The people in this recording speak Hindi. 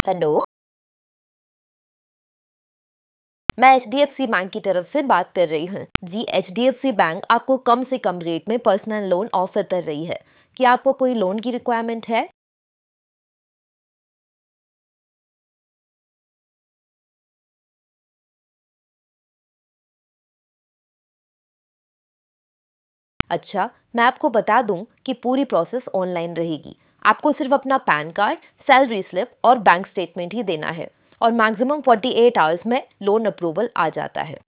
हेलो। मैं एचडीएफसी बैंक की तरफ से बात कर रही हूँ। जी, एचडीएफसी बैंक आपको कम से कम रेट में पर्सनल लोन ऑफर कर रही है। क्या आपको कोई लोन की रिक्वायरमेंट है? अच्छा, मैं आपको बता दूं कि पूरी प्रोसेस ऑनलाइन रहेगी। आपको सिर्फ अपना पैन कार्ड, सैलरी स्लिप और बैंक स्टेटमेंट ही देना है और मैक्सिमम 48 आवर्स में लोन अप्रूवल आ जाता है।